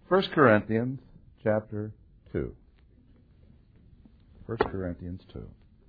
1 Corinthians chapter 2. 1 Corinthians 2.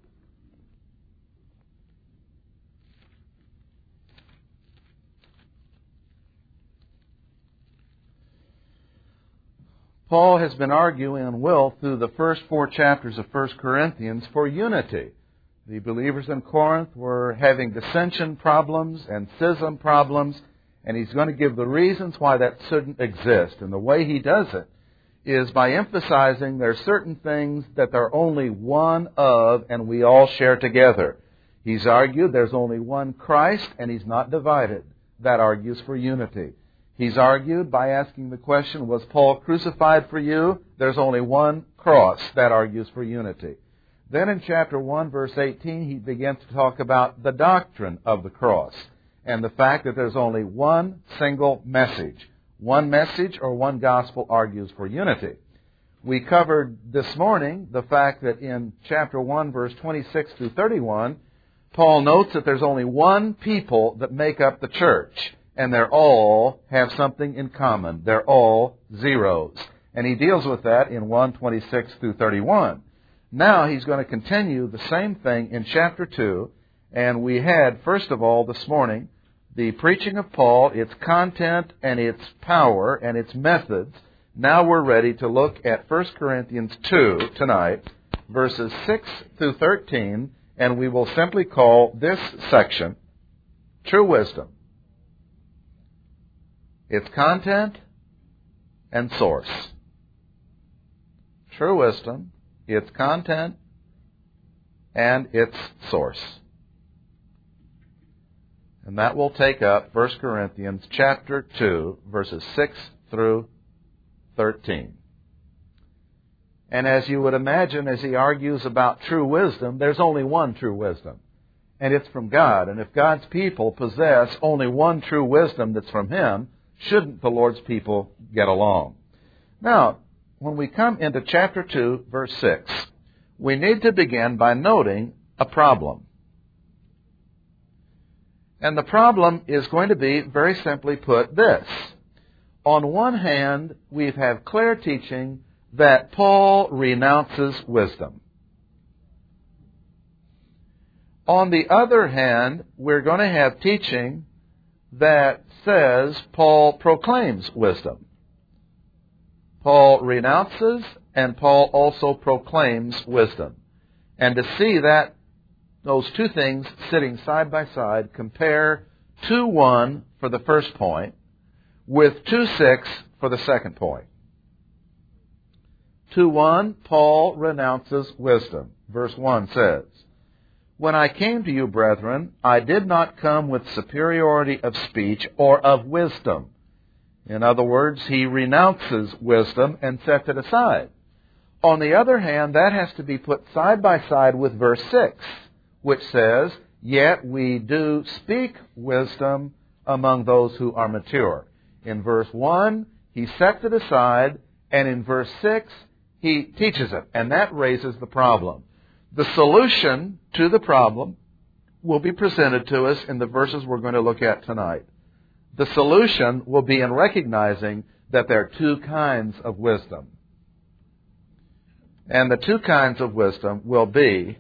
Paul has been arguing and will through the first 4 chapters of 1 Corinthians for unity. The believers in Corinth were having dissension problems and schism problems, and he's going to give the reasons why that shouldn't exist. And the way he does it is by emphasizing there are certain things that there are only one of and we all share together. He's argued there's only one Christ and he's not divided. That argues for unity. He's argued by asking the question, was Paul crucified for you? There's only one cross. That argues for unity. Then in chapter 1, verse 18, he begins to talk about the doctrine of the cross and the fact that there's only one single message. One message or one gospel argues for unity. We covered this morning the fact that in chapter 1, verse 26 through 31, Paul notes that there's only one people that make up the church. And they all have something in common. They're all zeros. And he deals with that in 1:26 through 31. Now he's going to continue the same thing in chapter 2. And we had, first of all, this morning, the preaching of Paul, its content and its power and its methods. Now we're ready to look at 1 Corinthians 2 tonight, verses 6 through 13. And we will simply call this section True Wisdom. Its content and source. True wisdom, its content, and its source. And that will take up 1 Corinthians chapter 2, verses 6 through 13. And as you would imagine, as he argues about true wisdom, there's only one true wisdom. And it's from God. And if God's people possess only one true wisdom that's from Him, shouldn't the Lord's people get along? Now, when we come into chapter 2, verse 6, we need to begin by noting a problem. And the problem is going to be, very simply put, this. On one hand, we have clear teaching that Paul renounces wisdom. On the other hand, we're going to have teaching that says Paul proclaims wisdom. Paul renounces and Paul also proclaims wisdom. And to see that those two things sitting side by side, compare 2:1 for the first point with 2:6 for the second point. 2:1, Paul renounces wisdom. Verse 1 says, "When I came to you, brethren, I did not come with superiority of speech or of wisdom." In other words, he renounces wisdom and sets it aside. On the other hand, that has to be put side by side with verse 6, which says, "Yet we do speak wisdom among those who are mature." In verse 1, he sets it aside, and in verse 6, he teaches it. And that raises the problem. The solution to the problem will be presented to us in the verses we're going to look at tonight. The solution will be in recognizing that there are two kinds of wisdom. And the two kinds of wisdom will be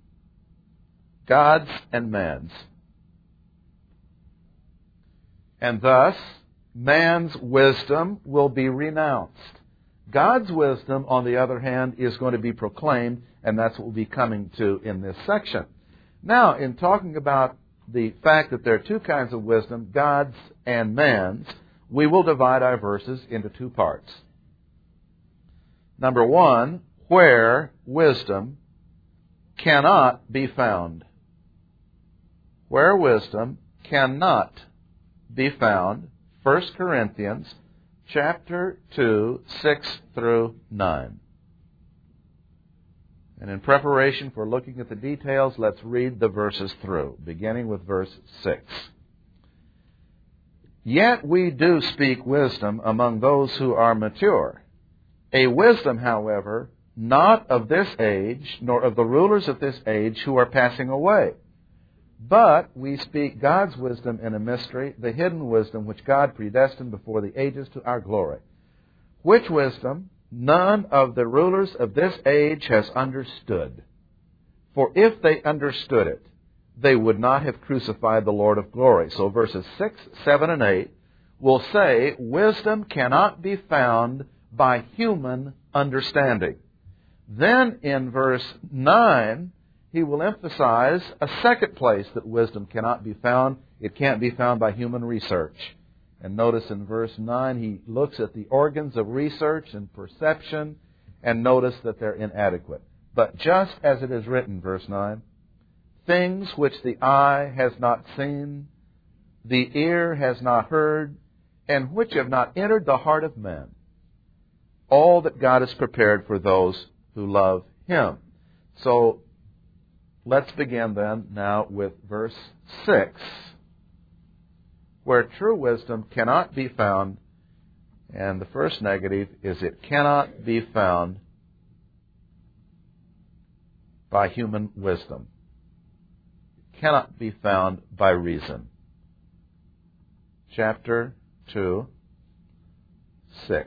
God's and man's. And thus, man's wisdom will be renounced. God's wisdom, on the other hand, is going to be proclaimed, and that's what we'll be coming to in this section. Now, in talking about the fact that there are two kinds of wisdom, God's and man's, we will divide our verses into two parts. Number 1, where wisdom cannot be found. Where wisdom cannot be found, 1 Corinthians chapter 2, 6 through 9. And in preparation for looking at the details, let's read the verses through, beginning with verse 6. "Yet we do speak wisdom among those who are mature, a wisdom, however, not of this age, nor of the rulers of this age who are passing away. But we speak God's wisdom in a mystery, the hidden wisdom which God predestined before the ages to our glory. which wisdom none of the rulers of this age has understood. For if they understood it, they would not have crucified the Lord of glory. So verses 6, 7, and 8 will say wisdom cannot be found by human understanding. Then in verse 9, he will emphasize a second place that wisdom cannot be found. It can't be found by human research. And notice in verse 9, he looks at the organs of research and perception, and notice that they're inadequate. But just as it is written, verse 9, things which the eye has not seen, the ear has not heard, and which have not entered the heart of man, all that God has prepared for those who love Him. So let's begin then now with verse 6, where true wisdom cannot be found, and the first negative is it cannot be found by human wisdom. It cannot be found by reason. Chapter 2, 6.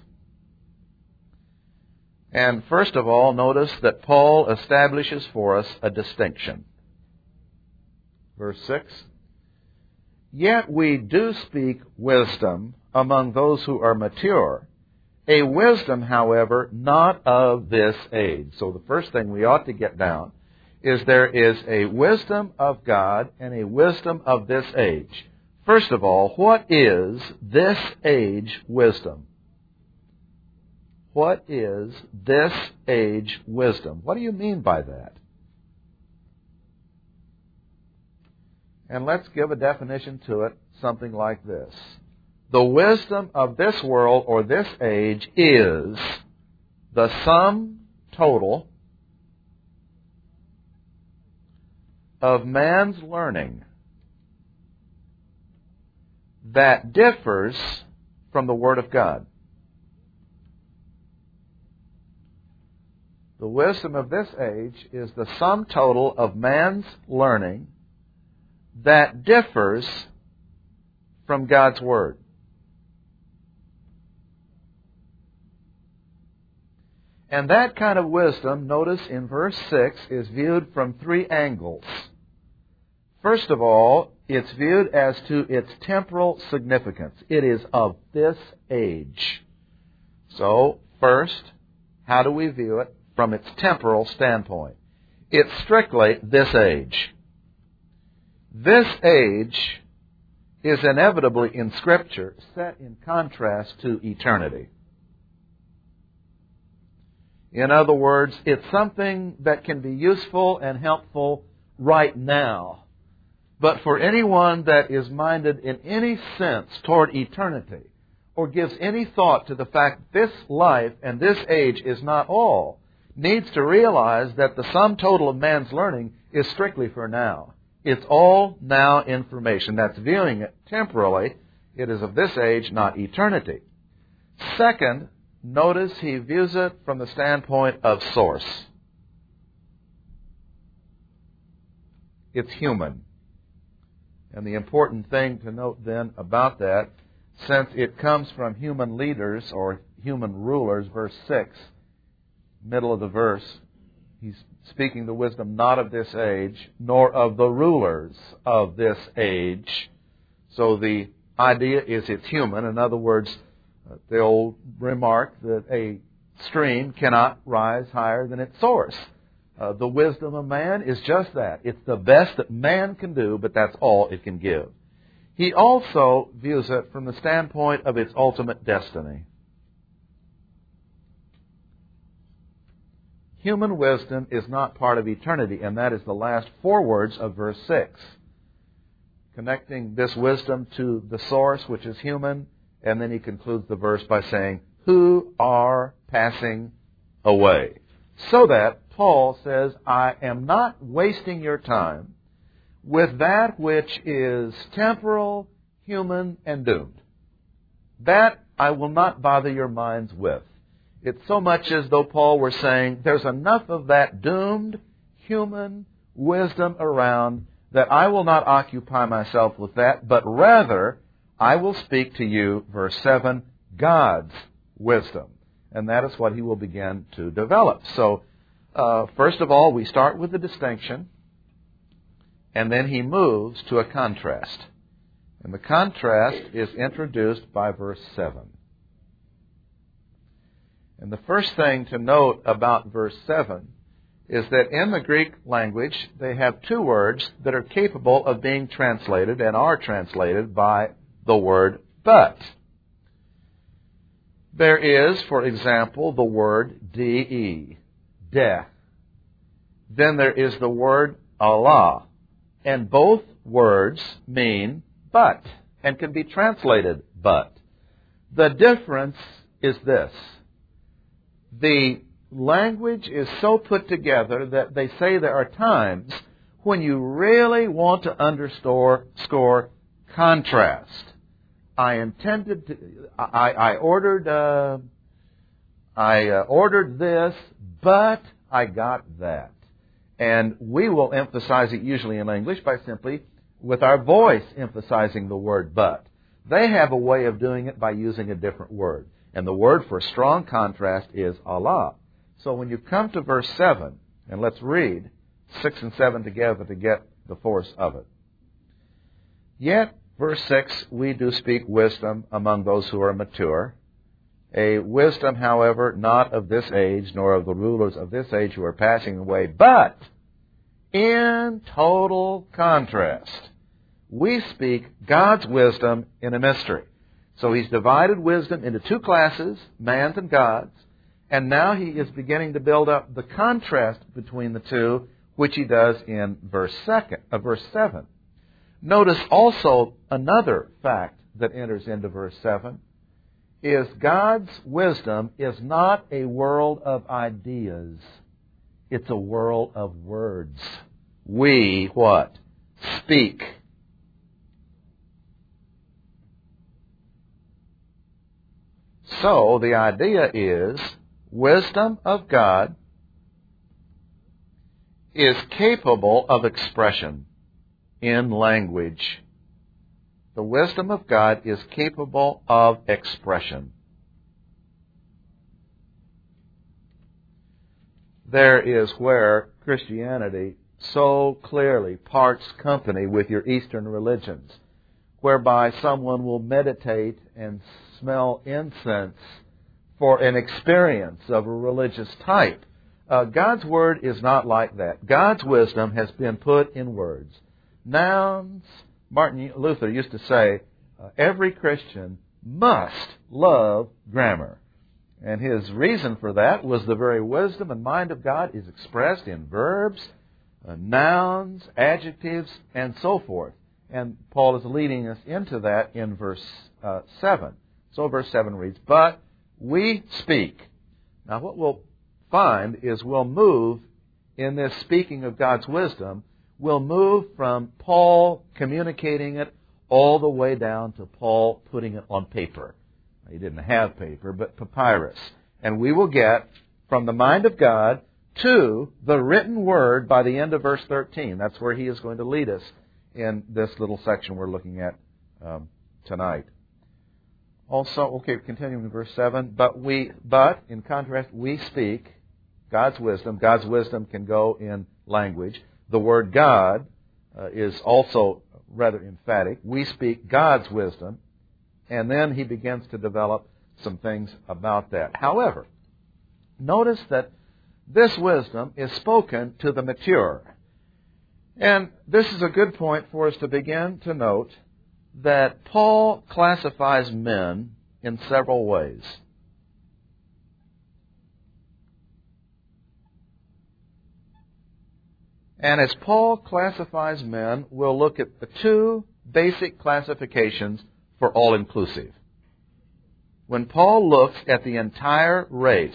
And first of all, notice that Paul establishes for us a distinction. Verse 6. Yet we do speak wisdom among those who are mature, a wisdom, however, not of this age. So the first thing we ought to get down is there is a wisdom of God and a wisdom of this age. First of all, what is this age wisdom? What is this age wisdom? What do you mean by that? And let's give a definition to it, something like this. The wisdom of this world or this age is the sum total of man's learning that differs from the Word of God. The wisdom of this age is the sum total of man's learning that differs from God's Word. And that kind of wisdom, notice in verse 6, is viewed from three angles. First of all, it's viewed as to its temporal significance. It is of this age. So, first, how do we view it? From its temporal standpoint. It's strictly this age. This age is inevitably in Scripture set in contrast to eternity. In other words, it's something that can be useful and helpful right now. But for anyone that is minded in any sense toward eternity, or gives any thought to the fact this life and this age is not all, needs to realize that the sum total of man's learning is strictly for now. It's all now information. That's viewing it temporally. It is of this age, not eternity. Second, notice he views it from the standpoint of source. It's human. And the important thing to note then about that, since it comes from human leaders or human rulers, verse 6, middle of the verse, he's speaking the wisdom not of this age, nor of the rulers of this age. So the idea is it's human. In other words, the old remark that a stream cannot rise higher than its source. The wisdom of man is just that. It's the best that man can do, but that's all it can give. He also views it from the standpoint of its ultimate destiny. Human wisdom is not part of eternity, and that is the last four words of verse 6. Connecting this wisdom to the source, which is human, and then he concludes the verse by saying, who are passing away. So that Paul says, I am not wasting your time with that which is temporal, human, and doomed. That I will not bother your minds with. It's so much as though Paul were saying, there's enough of that doomed human wisdom around that I will not occupy myself with that, but rather I will speak to you, verse 7, God's wisdom. And that is what he will begin to develop. So, first of all, we start with the distinction, and then he moves to a contrast. And the contrast is introduced by verse 7. And the first thing to note about verse 7 is that in the Greek language, they have two words that are capable of being translated and are translated by the word but. There is, for example, the word de, de. Then there is the word Allah. And both words mean but and can be translated but. The difference is this. The language is so put together that they say there are times when you really want to underscore contrast. I ordered this, but I got that. And we will emphasize it usually in English by simply, with our voice, emphasizing the word but. They have a way of doing it by using a different word. And the word for strong contrast is Allah. So when you come to verse 7, and let's read 6 and 7 together to get the force of it. Yet, verse 6, we do speak wisdom among those who are mature. A wisdom, however, not of this age, nor of the rulers of this age who are passing away, but in total contrast. We speak God's wisdom in a mystery. So he's divided wisdom into two classes, man's and God's, and now he is beginning to build up the contrast between the two, which he does in verse 7. Notice also another fact that enters into verse 7 is God's wisdom is not a world of ideas. It's a world of words. We, what? Speak. So the idea is wisdom of God is capable of expression in language. The wisdom of God is capable of expression. There is where Christianity so clearly parts company with your Eastern religions, whereby someone will meditate and smell incense for an experience of a religious type. God's Word is not like that. God's wisdom has been put in words. Nouns. Martin Luther used to say, every Christian must love grammar. And his reason for that was the very wisdom and mind of God is expressed in verbs, nouns, adjectives, and so forth. And Paul is leading us into that in verse 7. So verse 7 reads, but we speak. Now what we'll find is we'll move in this speaking of God's wisdom, we'll move from Paul communicating it all the way down to Paul putting it on paper. He didn't have paper, but papyrus. And we will get from the mind of God to the written word by the end of verse 13. That's where he is going to lead us in this little section we're looking at tonight. Also, continuing in verse 7, but in contrast, we speak God's wisdom. God's wisdom can go in language. The word God is also rather emphatic. We speak God's wisdom, and then he begins to develop some things about that. However, notice that this wisdom is spoken to the mature. And this is a good point for us to begin to note that Paul classifies men in several ways. And as Paul classifies men, we'll look at the two basic classifications for all-inclusive. When Paul looks at the entire race,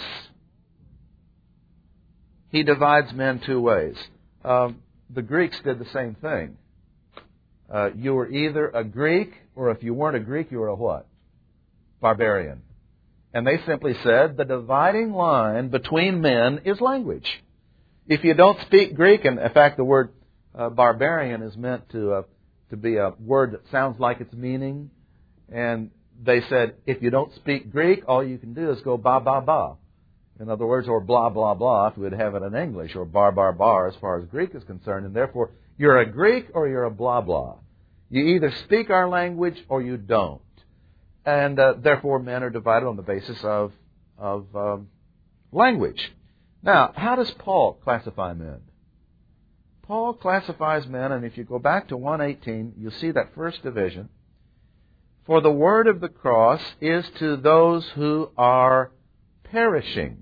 he divides men two ways. The Greeks did the same thing. You were either a Greek, or if you weren't a Greek, you were a what? Barbarian. And they simply said the dividing line between men is language. If you don't speak Greek, and in fact the word barbarian is meant to be a word that sounds like its meaning, and they said, if you don't speak Greek, all you can do is go ba, ba, ba. In other words, or blah, blah, blah, if we'd have it in English, or bar, bar, bar, as far as Greek is concerned. And therefore, you're a Greek or you're a blah, blah. You either speak our language or you don't. And therefore, men are divided on the basis of language. Now, how does Paul classify men? Paul classifies men, and if you go back to 1:18, you'll see that first division. For the word of the cross is to those who are perishing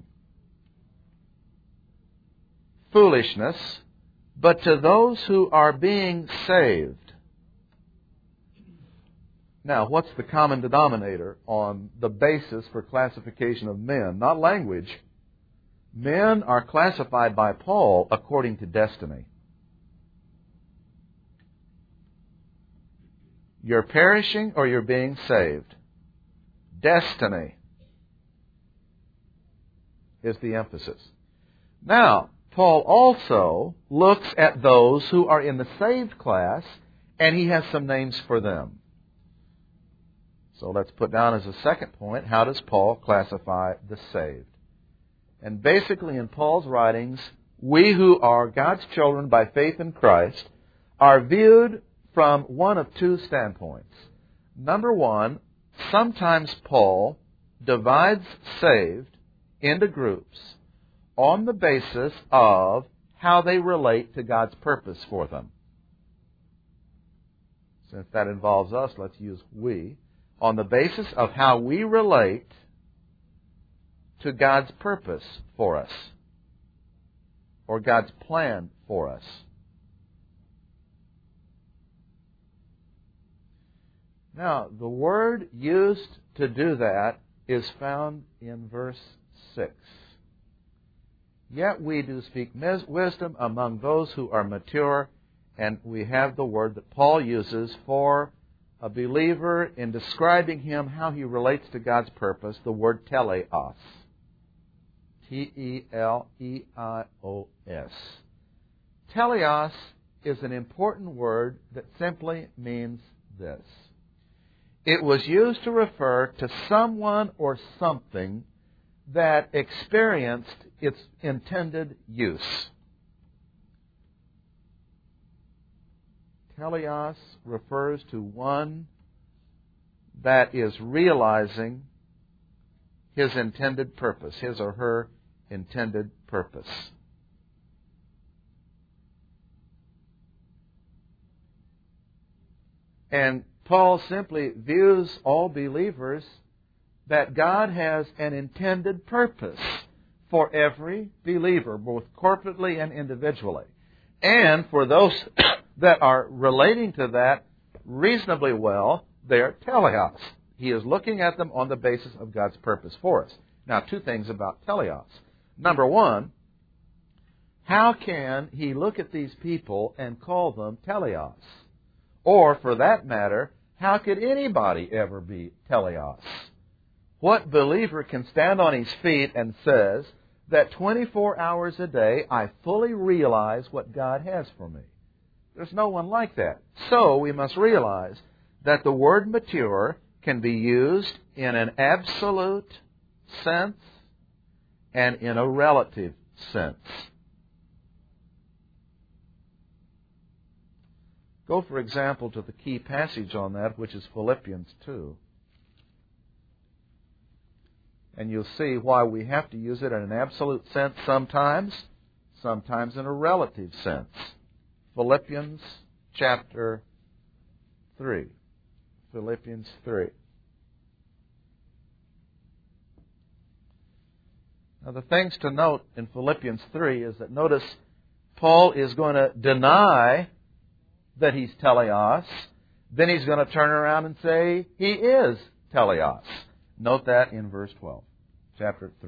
foolishness, but to those who are being saved. Now, what's the common denominator on the basis for classification of men? Not language. Men are classified by Paul according to destiny. You're perishing or you're being saved. Destiny is the emphasis. Now, Paul also looks at those who are in the saved class, and he has some names for them. So let's put down as a second point, how does Paul classify the saved? And basically in Paul's writings, we who are God's children by faith in Christ are viewed from one of two standpoints. Number one, sometimes Paul divides saved into groups on the basis of how they relate to God's purpose for them. Since that involves us, let's use we. On the basis of how we relate to God's purpose for us, or God's plan for us. Now, the word used to do that is found in verse 6. Yet we do speak wisdom among those who are mature, and we have the word that Paul uses for a believer in describing him, how he relates to God's purpose, the word teleos. T-E-L-E-I-O-S. Teleos is an important word that simply means this. It was used to refer to someone or something that experienced its intended use. Teleos refers to one that is realizing his intended purpose, his or her intended purpose. And Paul simply views all believers that God has an intended purpose for every believer, both corporately and individually. And for those that are relating to that reasonably well, they're teleos. He is looking at them on the basis of God's purpose for us. Now, two things about teleos. Number one, how can he look at these people and call them teleos? Or, for that matter, how could anybody ever be teleos? What believer can stand on his feet and says that 24 hours a day I fully realize what God has for me? There's no one like that. So we must realize that the word mature can be used in an absolute sense and in a relative sense. Go, for example, to the key passage on that, which is Philippians 2. And you'll see why we have to use it in an absolute sense sometimes in a relative sense. Philippians chapter 3. Philippians 3. Now, the things to note in Philippians 3 is that notice Paul is going to deny that he's teleos. Then he's going to turn around and say he is teleos. Note that in verse 12, chapter 3.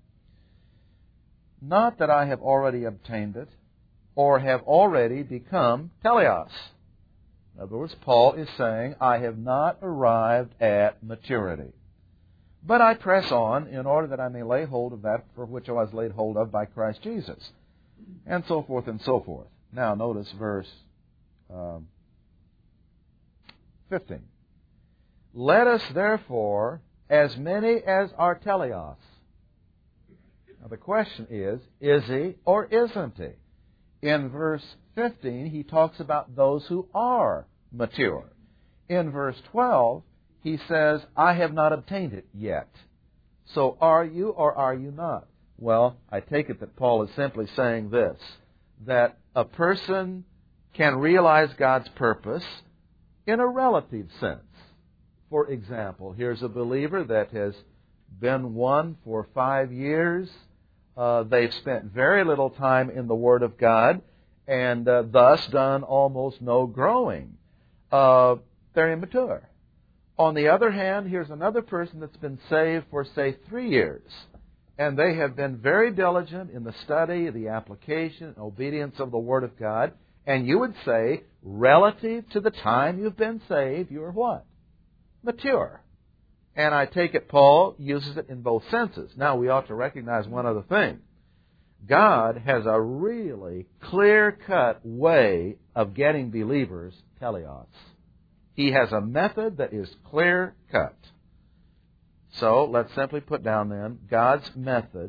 Not that I have already obtained it, or have already become teleos. In other words, Paul is saying, I have not arrived at maturity. But I press on in order that I may lay hold of that for which I was laid hold of by Christ Jesus. And so forth and so forth. Now notice verse 15. Let us therefore, as many as are teleos. Now the question is he or isn't he? In verse 15, he talks about those who are mature. In verse 12, he says, I have not obtained it yet. So are you or are you not? Well, I take it that Paul is simply saying this, that a person can realize God's purpose in a relative sense. For example, here's a believer that has been one for 5 years. They've spent very little time in the Word of God and thus done almost no growing. They're immature. On the other hand, here's another person that's been saved for, say, 3 years. And they have been very diligent in the study, the application, and obedience of the Word of God. And you would say, relative to the time you've been saved, you're what? Mature. And I take it Paul uses it in both senses. Now, we ought to recognize one other thing. God has a really clear-cut way of getting believers teleos. He has a method that is clear-cut. So, let's simply put down then God's method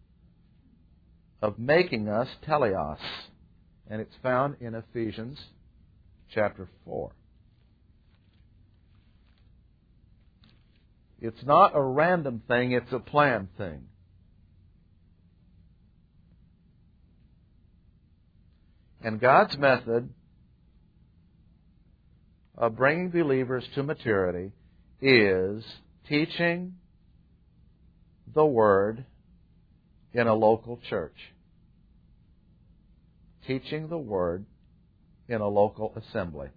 of making us teleos. And it's found in Ephesians chapter 4. It's not a random thing, it's a planned thing. And God's method of bringing believers to maturity is teaching the Word in a local church. Teaching the Word in a local assembly.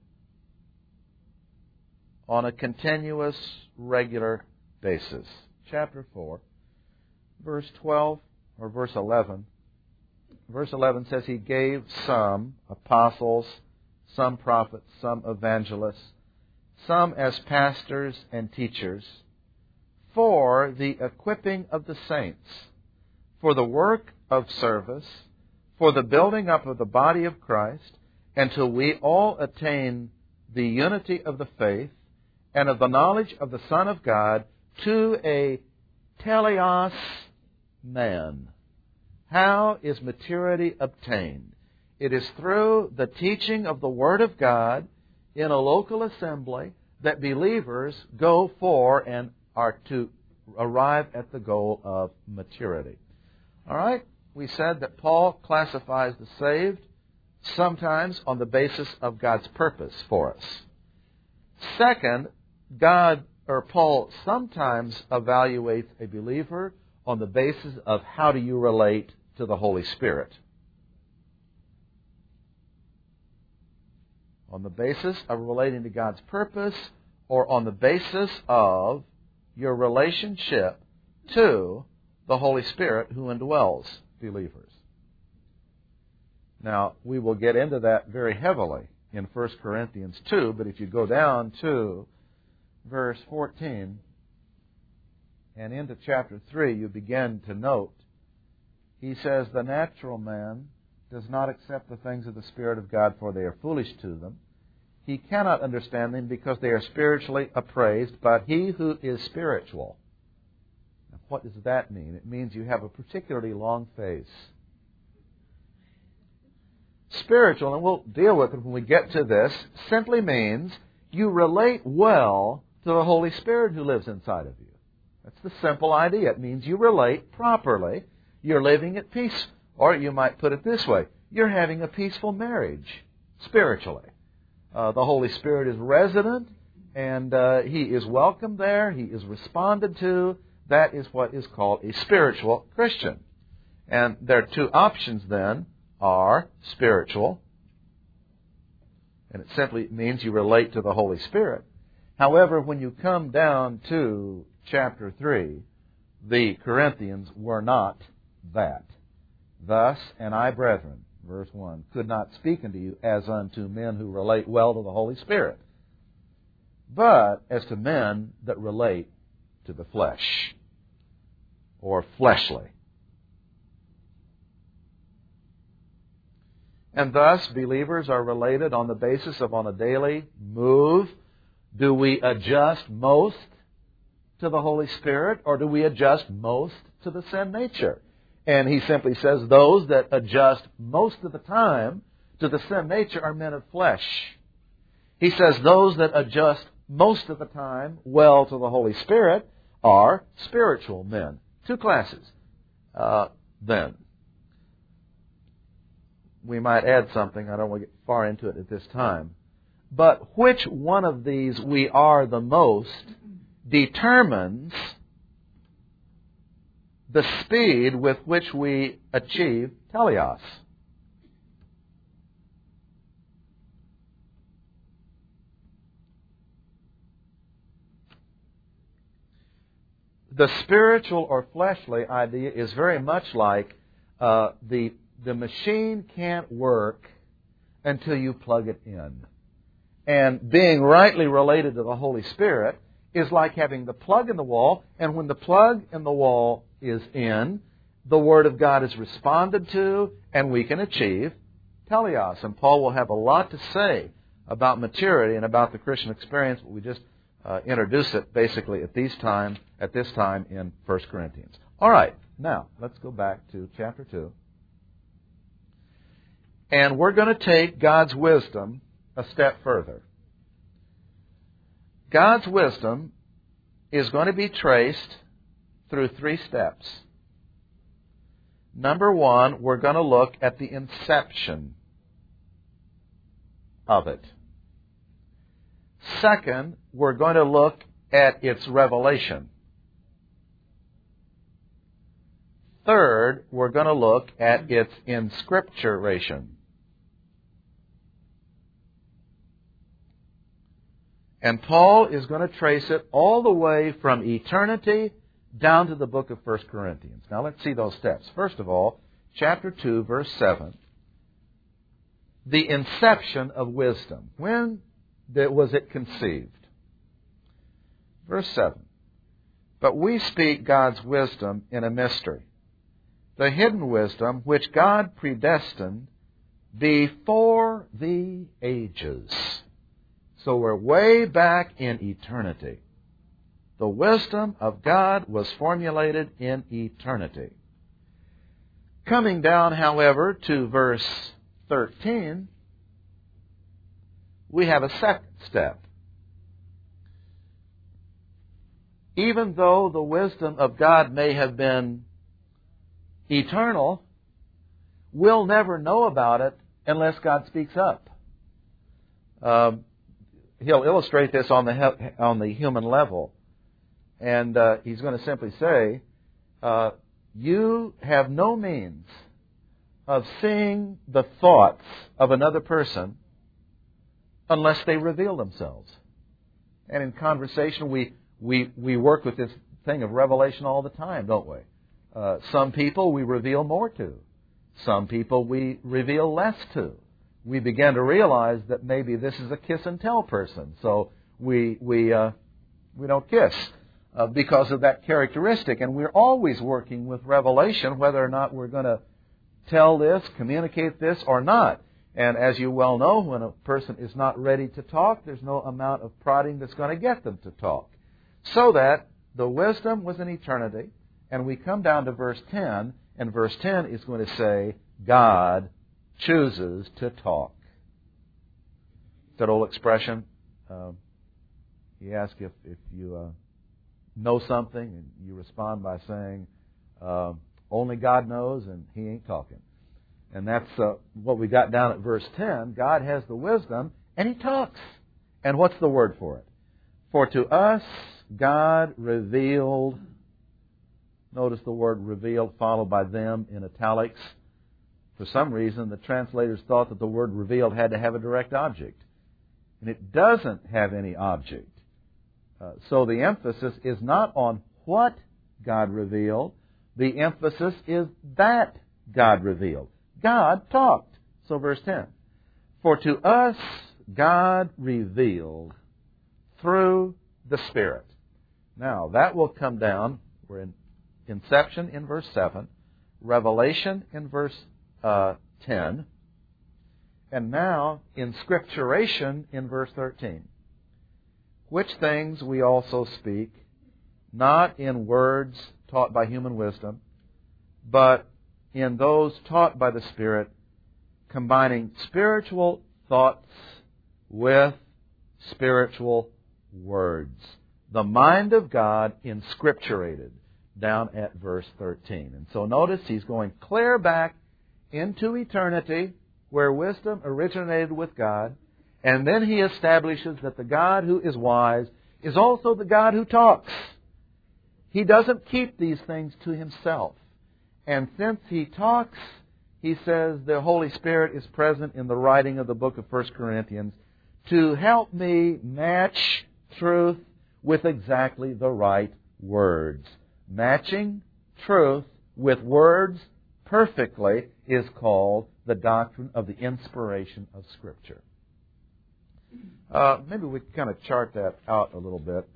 On a continuous, regular basis. Chapter 4, verse 12, or verse 11. Verse 11 says, He gave some apostles, some prophets, some evangelists, some as pastors and teachers, for the equipping of the saints, for the work of service, for the building up of the body of Christ, until we all attain the unity of the faith and of the knowledge of the Son of God, to a teleos man. How is maturity obtained? It is through the teaching of the Word of God in a local assembly that believers go for and are to arrive at the goal of maturity. All right? We said that Paul classifies the saved sometimes on the basis of God's purpose for us. Second, Paul sometimes evaluates a believer on the basis of how do you relate to the Holy Spirit. On the basis of relating to God's purpose, or on the basis of your relationship to the Holy Spirit who indwells believers. Now, we will get into that very heavily in 1 Corinthians 2, but if you go down to verse 14 and into chapter 3, you begin to note, he says, the natural man does not accept the things of the Spirit of God, for they are foolish to them. He cannot understand them because they are spiritually appraised, but he who is spiritual. Now, what does that mean? It means you have a particularly long face. Spiritual, and we'll deal with it when we get to this, simply means you relate well to the Holy Spirit who lives inside of you. That's the simple idea. It means you relate properly. You're living at peace. Or you might put it this way. You're having a peaceful marriage, spiritually. The Holy Spirit is resident, and He is welcome there. He is responded to. That is what is called a spiritual Christian. And their two options then are spiritual, and it simply means you relate to the Holy Spirit. However, when you come down to chapter 3, the Corinthians were not that. Thus, and I, brethren, verse 1, could not speak unto you as unto men who relate well to the Holy Spirit, but as to men that relate to the flesh, or fleshly. And thus, believers are related on the basis of, on a daily move, Do we adjust most to the Holy Spirit, or do we adjust most to the sin nature? And he simply says those that adjust most of the time to the sin nature are men of flesh. He says those that adjust most of the time well to the Holy Spirit are spiritual men. Two classes. Then, we might add something. I don't want to get far into it at this time. But which one of these we are the most determines the speed with which we achieve teleos. The spiritual or fleshly idea is very much like the machine can't work until you plug it in. And being rightly related to the Holy Spirit is like having the plug in the wall, and when the plug in the wall is in, the Word of God is responded to, and we can achieve teleos. And Paul will have a lot to say about maturity and about the Christian experience, but we just introduce it basically at this time in 1 Corinthians. All right, now let's go back to chapter 2. And we're going to take God's wisdom a step further. God's wisdom is going to be traced through 3 steps. Number 1, we're going to look at the inception of it. Second, we're going to look at its revelation. Third, we're going to look at its inscripturation. And Paul is going to trace it all the way from eternity down to the book of 1 Corinthians. Now let's see those steps. First of all, chapter 2, verse 7. The inception of wisdom. When was it conceived? Verse 7. But we speak God's wisdom in a mystery, the hidden wisdom which God predestined before the ages. So we're way back in eternity. The wisdom of God was formulated in eternity. Coming down, however, to verse 13, we have a second step. Even though the wisdom of God may have been eternal, we'll never know about it unless God speaks up. He'll illustrate this on the human level. And he's going to simply say, you have no means of seeing the thoughts of another person unless they reveal themselves. And in conversation, we work with this thing of revelation all the time, don't we? Some people we reveal more to. Some people we reveal less to. We begin to realize that maybe this is a kiss and tell person, so we don't kiss because of that characteristic. And we're always working with revelation, whether or not we're going to tell this, communicate this, or not. And as you well know, when a person is not ready to talk, there's no amount of prodding that's going to get them to talk. So that the wisdom was in eternity, and we come down to verse 10, and verse 10 is going to say, God chooses to talk. That old expression, you ask if you know something, and you respond by saying, only God knows, and He ain't talking. And that's what we got down at verse 10. God has the wisdom, and He talks. And what's the word for it? For to us God revealed, notice the word revealed followed by them in italics. For some reason, the translators thought that the word revealed had to have a direct object. And it doesn't have any object. So the emphasis is not on what God revealed. The emphasis is that God revealed. God talked. So verse 10. For to us God revealed through the Spirit. Now, that will come down. We're in inception in verse 7. Revelation in verse 10. And now, inscripturation in verse 13. which things we also speak, not in words taught by human wisdom, but in those taught by the Spirit, combining spiritual thoughts with spiritual words. The mind of God inscripturated, down at verse 13. And so notice he's going clear back into eternity, where wisdom originated with God, and then he establishes that the God who is wise is also the God who talks. He doesn't keep these things to himself. And since he talks, he says the Holy Spirit is present in the writing of the book of 1 Corinthians to help me match truth with exactly the right words. Matching truth with words perfectly is called the doctrine of the inspiration of Scripture. Maybe we can kind of chart that out a little bit.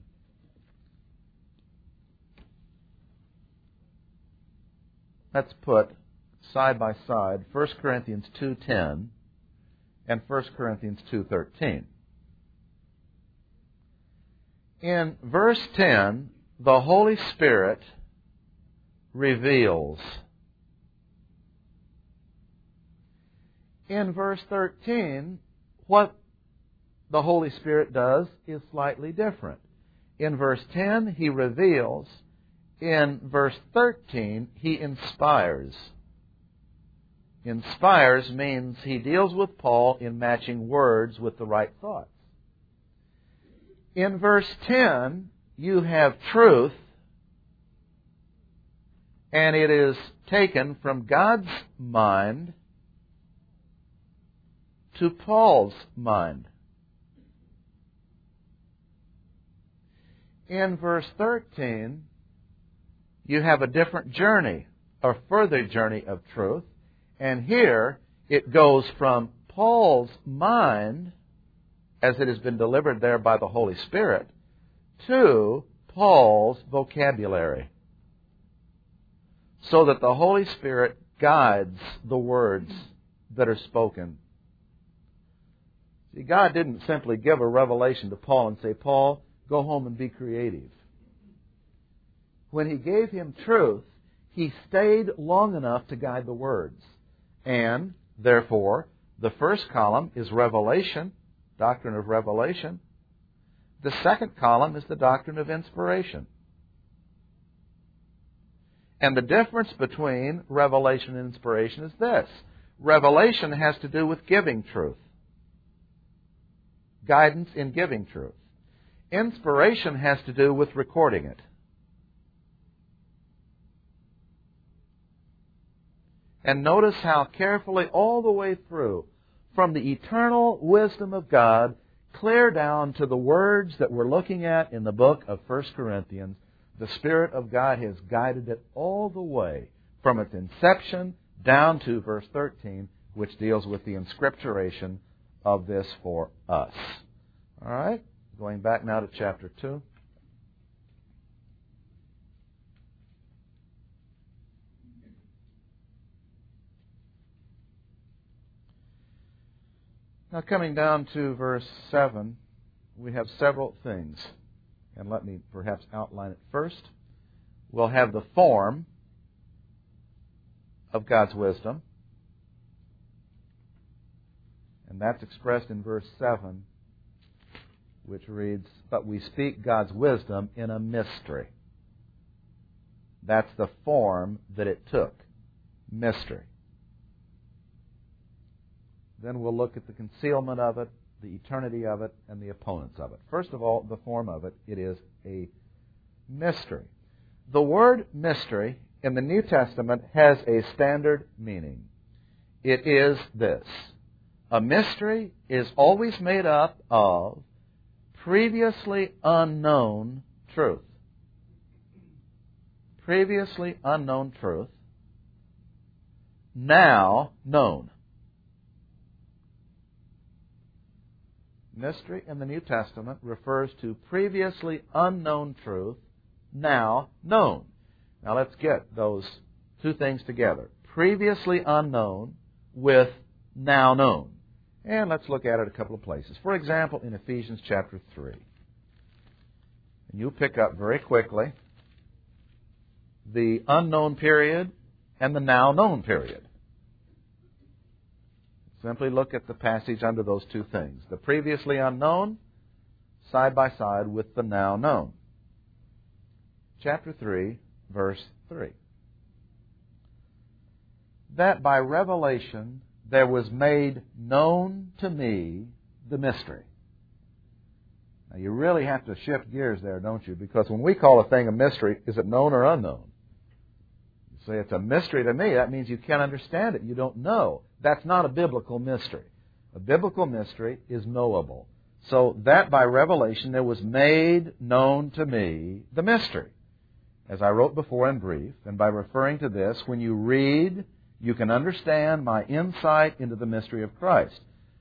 Let's put side by side 1 Corinthians 2:10 and 1 Corinthians 2:13. In verse 10, the Holy Spirit reveals. In verse 13, what the Holy Spirit does is slightly different. In verse 10, He reveals. In verse 13, He inspires. Inspires means He deals with Paul in matching words with the right thoughts. In verse 10, you have truth, and it is taken from God's mind to Paul's mind. In verse 13, you have a different journey, a further journey of truth, and here it goes from Paul's mind, as it has been delivered there by the Holy Spirit, to Paul's vocabulary, so that the Holy Spirit guides the words that are spoken. See, God didn't simply give a revelation to Paul and say, Paul, go home and be creative. When He gave him truth, He stayed long enough to guide the words. And, therefore, the first column is revelation, doctrine of revelation. The second column is the doctrine of inspiration. And the difference between revelation and inspiration is this. Revelation has to do with giving truth. Guidance in giving truth. Inspiration has to do with recording it. And notice how carefully all the way through, from the eternal wisdom of God, clear down to the words that we're looking at in the book of 1 Corinthians, the Spirit of God has guided it all the way from its inception down to verse 13, which deals with the inscripturation of this for us. All right? Going back now to chapter 2. Now, coming down to verse 7, we have several things. And let me perhaps outline it first. We'll have the form of God's wisdom. And that's expressed in verse 7, which reads, but we speak God's wisdom in a mystery. That's the form that it took. Mystery. Then we'll look at the concealment of it, the eternity of it, and the opponents of it. First of all, the form of it. It is a mystery. The word mystery in the New Testament has a standard meaning. It is this. A mystery is always made up of previously unknown truth. Previously unknown truth, now known. Mystery in the New Testament refers to previously unknown truth, now known. Now let's get those two things together. Previously unknown with now known. And let's look at it a couple of places. For example, in Ephesians chapter 3. And you'll pick up very quickly the unknown period and the now known period. Simply look at the passage under those two things. The previously unknown side by side with the now known. Chapter 3, verse 3. That by revelation there was made known to me the mystery. Now you really have to shift gears there, don't you? Because when we call a thing a mystery, is it known or unknown? You say it's a mystery to me, that means you can't understand it. You don't know. That's not a biblical mystery. A biblical mystery is knowable. So that by revelation there was made known to me the mystery. As I wrote before in brief, and by referring to this, when you read, you can understand my insight into the mystery of Christ.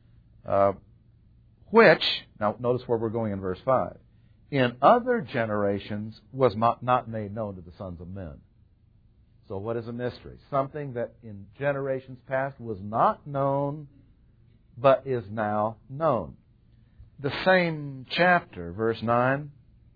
Which, now notice where we're going in verse 5, in other generations was not made known to the sons of men. So what is a mystery? Something that in generations past was not known, but is now known. The same chapter, verse 9,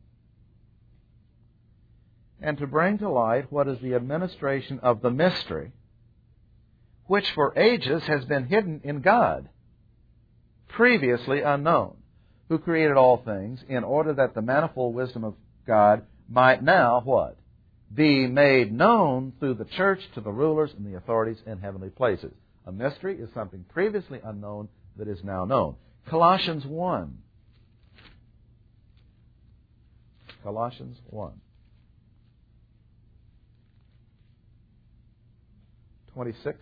and to bring to light what is the administration of the mystery, which for ages has been hidden in God, previously unknown, who created all things, in order that the manifold wisdom of God might now, what? Be made known through the church to the rulers and the authorities in heavenly places. A mystery is something previously unknown that is now known. Colossians 1. Colossians 1. 26.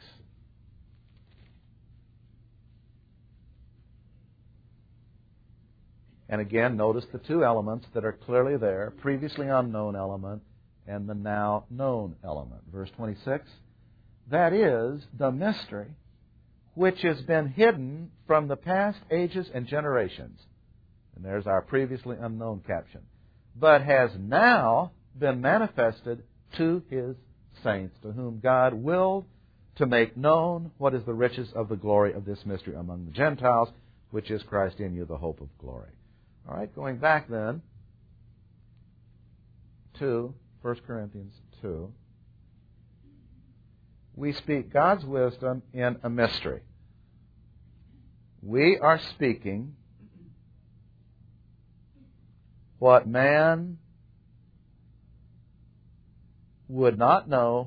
And again, notice the two elements that are clearly there, previously unknown element and the now known element. Verse 26, that is the mystery which has been hidden from the past ages and generations. And there's our previously unknown caption. But has now been manifested to His saints, to whom God willed to make known what is the riches of the glory of this mystery among the Gentiles, which is Christ in you, the hope of glory. All right, going back then to 1 Corinthians 2. We speak God's wisdom in a mystery. We are speaking what man would not know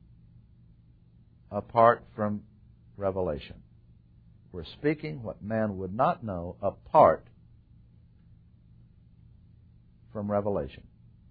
apart from revelation. We're speaking what man would not know apart from revelation.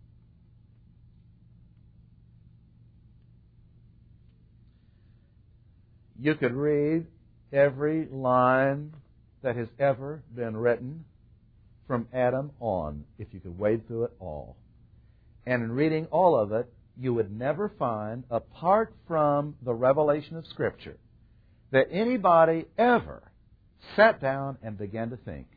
You could read every line that has ever been written from Adam on, if you could wade through it all. And in reading all of it, you would never find, apart from the revelation of Scripture, that anybody ever sat down and began to think,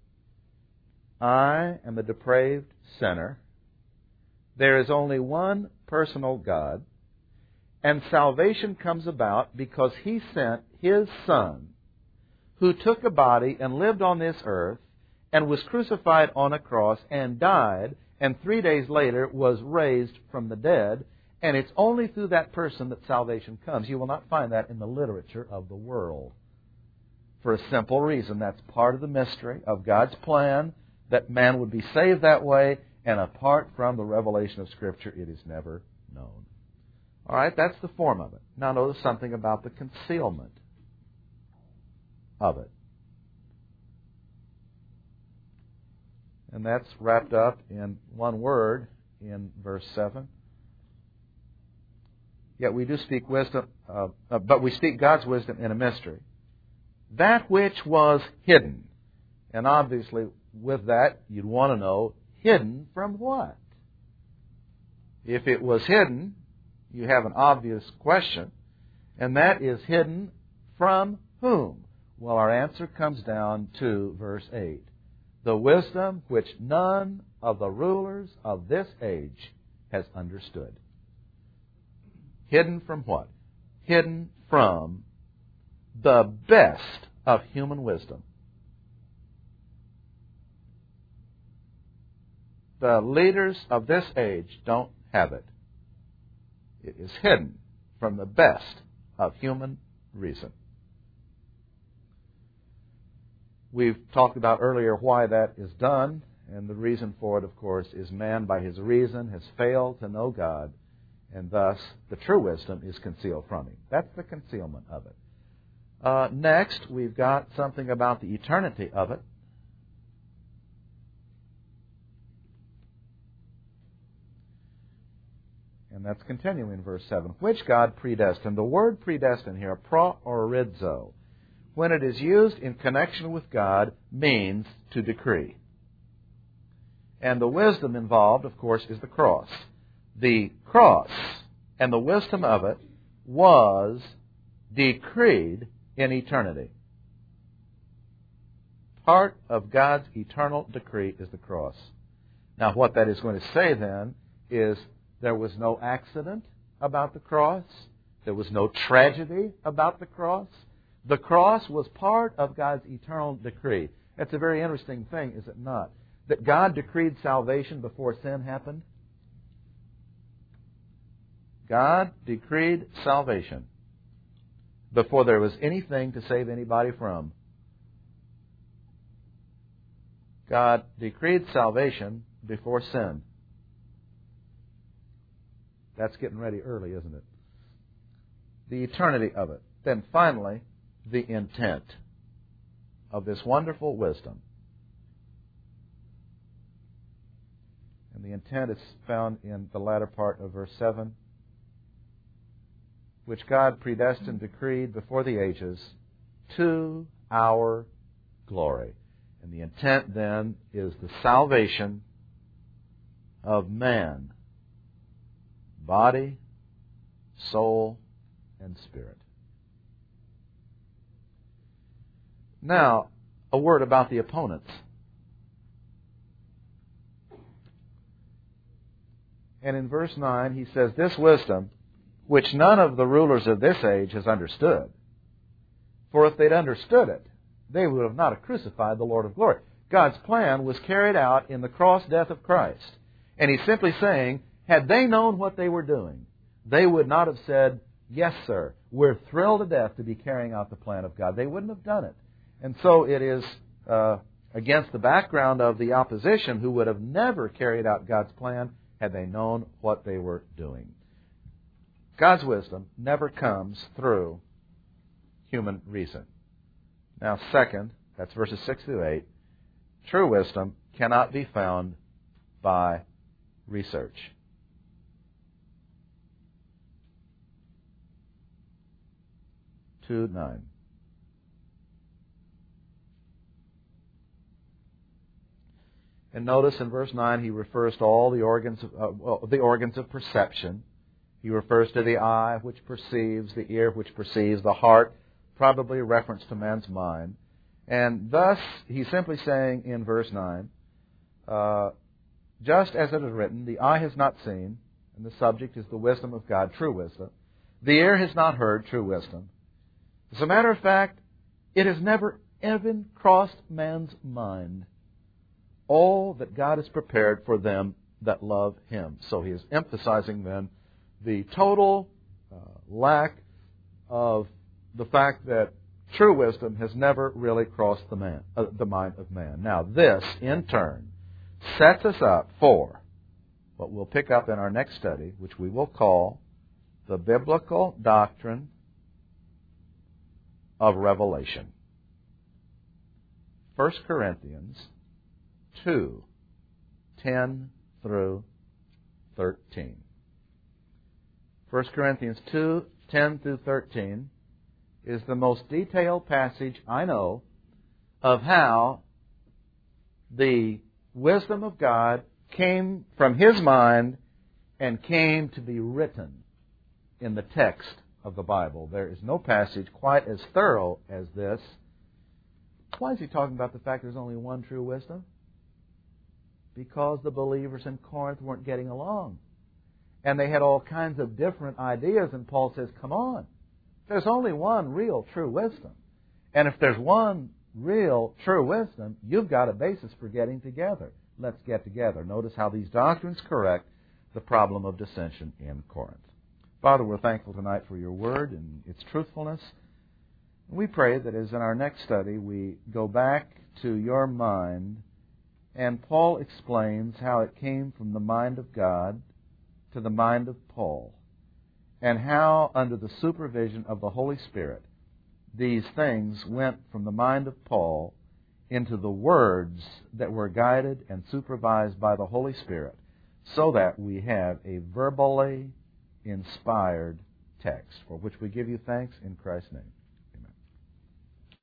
I am a depraved sinner. There is only one personal God. And salvation comes about because He sent His Son, who took a body and lived on this earth and was crucified on a cross and died, and 3 days later was raised from the dead. And it's only through that person that salvation comes. You will not find that in the literature of the world. For a simple reason. That's part of the mystery of God's plan, that man would be saved that way, and apart from the revelation of Scripture, it is never known. All right, that's the form of it. Now notice something about the concealment of it. And that's wrapped up in one word in verse 7. Yet we do speak wisdom, but we speak God's wisdom in a mystery. That which was hidden. And obviously, with that, you'd want to know, hidden from what? If it was hidden, you have an obvious question, and that is hidden from whom? Well, our answer comes down to verse 8. The wisdom which none of the rulers of this age has understood. Hidden from what? Hidden from the best of human wisdom. the leaders of this age don't have it. It is hidden from the best of human reason. We've talked about earlier why that is done, and the reason for it, of course, is man by his reason has failed to know God, and thus the true wisdom is concealed from him. That's the concealment of it. Next, we've got something about the eternity of it. And that's continuing in verse 7. Which God predestined. The word predestined here, proorizo, when it is used in connection with God, means to decree. And the wisdom involved, of course, is the cross. The cross and the wisdom of it was decreed in eternity. Part of God's eternal decree is the cross. Now, what that is going to say then is there was no accident about the cross. There was no tragedy about the cross. The cross was part of God's eternal decree. That's a very interesting thing, is it not? That God decreed salvation before sin happened. God decreed salvation before there was anything to save anybody from. God decreed salvation before sin. That's getting ready early, isn't it? The eternity of it. Then finally, the intent of this wonderful wisdom. And the intent is found in the latter part of verse 7, which God predestined, decreed before the ages to our glory. And the intent then is the salvation of man, body, soul, and spirit. Now, a word about the opponents. And in verse 9, he says, this wisdom, which none of the rulers of this age has understood. For if they'd understood it, they would have not crucified the Lord of glory. God's plan was carried out in the cross death of Christ. And he's simply saying, had they known what they were doing, they would not have said, yes, sir, we're thrilled to death to be carrying out the plan of God. They wouldn't have done it. And so it is against the background of the opposition who would have never carried out God's plan had they known what they were doing. God's wisdom never comes through human reason. Now, second, that's verses 6 through 8, true wisdom cannot be found by research. To 9. And notice in verse 9 he refers to all the organs of perception. He refers to the eye which perceives, the ear which perceives, the heart, probably a reference to man's mind. And thus he's simply saying in verse 9, just as it is written, the eye has not seen, and the subject is the wisdom of God, true wisdom. The ear has not heard, true wisdom. As a matter of fact, it has never even crossed man's mind all that God has prepared for them that love Him. So he is emphasizing then the total lack of the fact that true wisdom has never really crossed the mind of man. Now this, in turn, sets us up for what we'll pick up in our next study, which we will call the biblical doctrine of revelation. 1 Corinthians 2, 10 through 13. 1 Corinthians 2, 10 through 13 is the most detailed passage I know of how the wisdom of God came from His mind and came to be written in the text of the Bible. There is no passage quite as thorough as this. Why is he talking about the fact there's only one true wisdom? Because the believers in Corinth weren't getting along. And they had all kinds of different ideas, and Paul says, come on, there's only one real true wisdom. And if there's one real true wisdom, you've got a basis for getting together. let's get together. Notice how these doctrines correct the problem of dissension in Corinth. Father, we're thankful tonight for your word and its truthfulness. We pray that as in our next study we go back to your mind, and Paul explains how it came from the mind of God to the mind of Paul, and how under the supervision of the Holy Spirit these things went from the mind of Paul into the words that were guided and supervised by the Holy Spirit, so that we have a verbally inspired text, for which we give you thanks in Christ's name.